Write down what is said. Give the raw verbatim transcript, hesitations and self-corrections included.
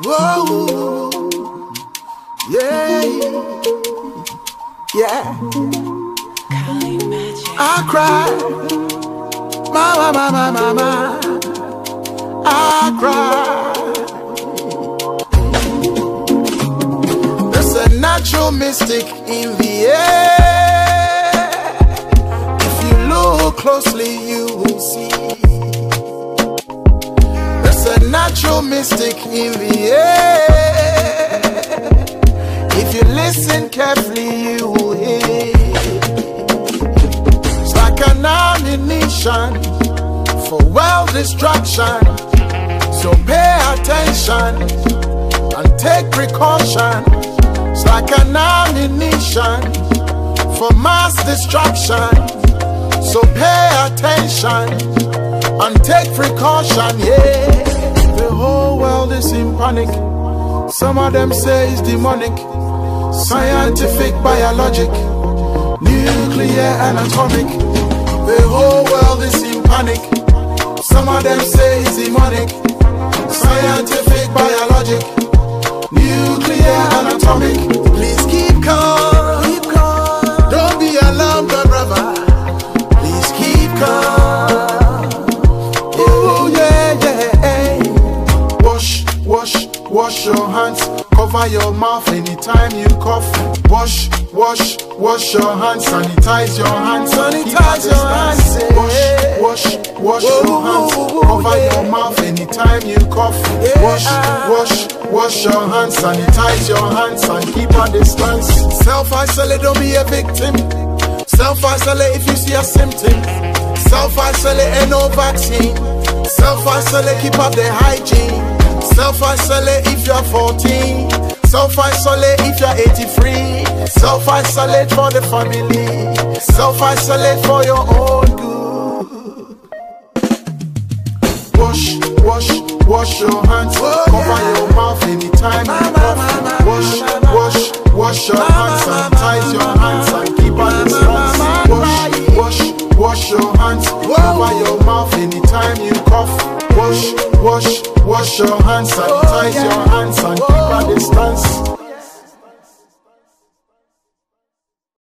Whoa, yeah, yeah. I cry, mama, mama, mama. I cry. There's a natural mystic in the air. If you look closely, you will see. There's a natural mystic in the air. If you listen carefully, you will hear. It's like an ammunition for wealth destruction. So pay attention and take precaution. It's like an ammunition for mass destruction. So pay attention and take precaution, yeah. The whole world is in panic. Some of them say it's demonic. Scientific, biologic, nuclear and atomic. The whole world is in panic. Some of them say it's demonic. Scientific, biologic, nuclear and atomic. Please keep calm, keep calm. Don't be alarmed, brother. Please keep calm. Oh yeah, yeah. Wash, wash, wash your hands. Cover your mouth anytime you cough. Wash, wash, wash your hands. Sanitize your hands. Sanitize your hands. Wash, wash, wash your hands. Cover your mouth anytime you cough. Wash, wash, wash your hands. Sanitize your hands and keep a distance. Self-isolate, don't be a victim. Self-isolate if you see a symptom. Self-isolate and no vaccine. Self-isolate, keep up the hygiene. Self-isolate if you're fourteen. Self-isolate if you're eighty-three. Self-isolate for the family. Self-isolate for your own good. Wash, wash, wash your hands. Cover your mouth anytime you cough. Wash, wash, wash your hands. Sanitize your hands and keep a distance. Wash, wash, wash your hands. Cover your mouth anytime you cough. Wash, wash, wash your hands. Sanitize your hands and keep a distance.